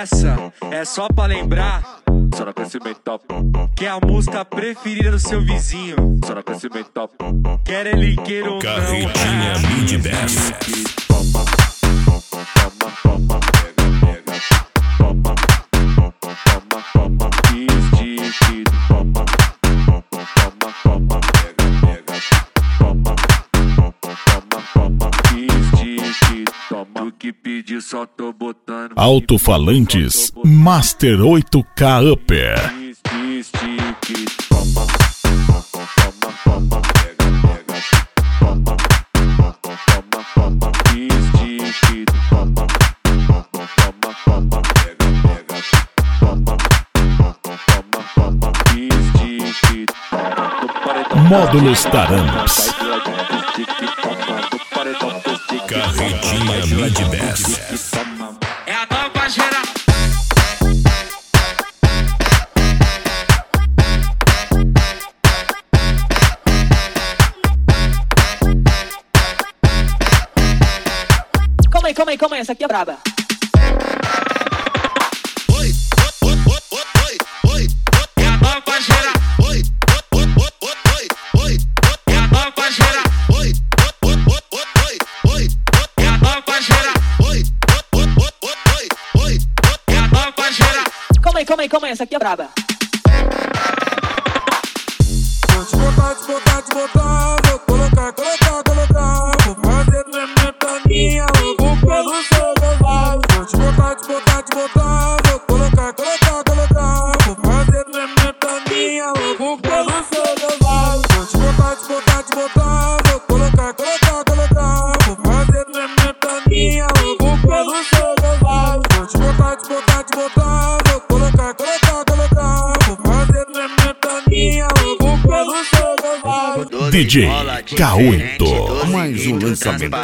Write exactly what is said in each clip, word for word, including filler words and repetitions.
essa é só pra lembrar. Só no aquecimento top. Que é a música preferida do seu vizinho. Só no aquecimento top. Quer ele queira ou não. Carretinha Mid Best. Do que pedir só tô botando. Alto-falantes Master oito K Upper. Módulos Taramps. Carretinha Mid Best. É a nova geração. Calma aí, calma aí, calma aí, essa aqui é braba. Calma aí, calma aí, calma aí, essa aqui é braba. Vou te botar, te botar, te botar. Vou colocar, colocar, colocar. Vou fazer tremetaninha, eu vou pelo seu levado. Vou te botar, te botar, te botar. Vou colocar, colocar, colocar. Vou fazer tremetaninha, eu vou pelo seu levado. Vou te botar, te botar, te botar. Vou colocar, colocar, colocar. Vou fazer tremetaninha, eu vou pelo seu levado. Vou te botar, te botar, te botar. Vou colocar, colocar, colocar. Vou fazer tremetaninha, eu vou pelo seu levado. D J K oito. Mais um lançamento.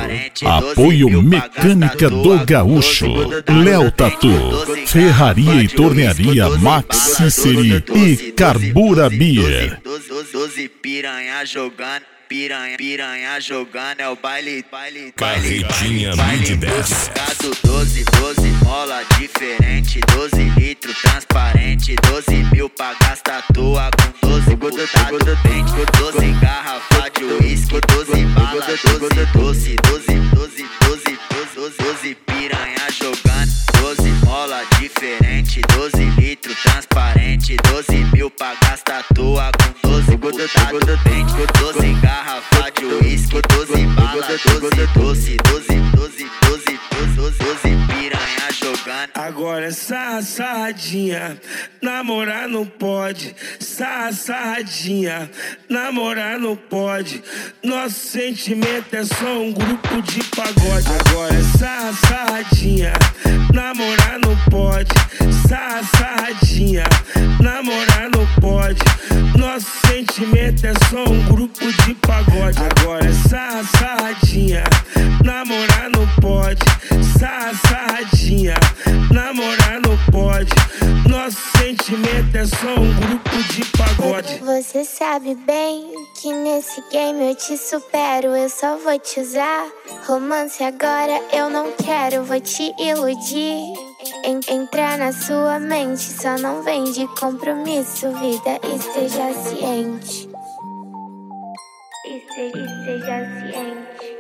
Apoio Mecânica do Gaúcho. Léo Tatu. Ferraria e Tornearia Max Ciceri e Carbura Beer. doze piranha jogando, piranha, piranha jogando, é o baile, baile, Carretinha Mid Best. Caso doze, doze mola diferente, doze litro transparente, doze mil pra gastar à toa com doze putado do dente, doze garrafa de uísque, doze bala, doze doce, doze, doze, doze, doze, doze piranha jogando, doze mola diferente, doze litro transparente, doze mil pra gastar à toa com doze putado do dente, doze garrafa de uísque, doze bala, doze doce, doze, doze, doze, doze, doze piranha jogando. Agora essa sarradinha, namorar não pode. Essa sarradinha, namorar não pode. Nosso sentimento é só um grupo de pagode. Agora essa sarradinha, namorar não pode. Essa sarradinha, namorar não pode. Nosso sentimento é só um grupo de pagode. Agora essa sarradinha, namorar não pode. Essa sarradinha, namorar não pode. Nosso sentimento é só um grupo de pagode. Você sabe bem que nesse game eu te supero. Eu só vou te usar. Romance agora eu não quero, vou te iludir. En- entrar na sua mente, só não vem de compromisso. Vida, esteja ciente. Este- esteja ciente.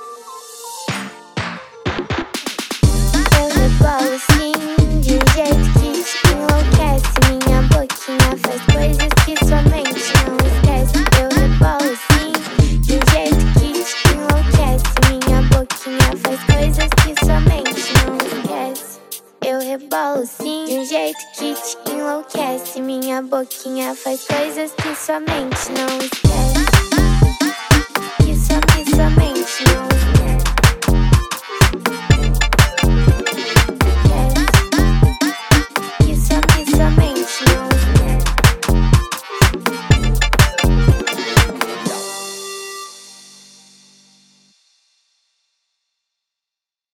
Eu rebolo sim, de um jeito que te enlouquece. Minha boquinha faz coisas que sua mente não esquece. Eu rebolo sim, de um jeito que te enlouquece. Minha boquinha faz coisas que sua mente não esquece. Eu rebolo sim, de um jeito que te enlouquece. Minha boquinha faz coisas que sua mente não esquece.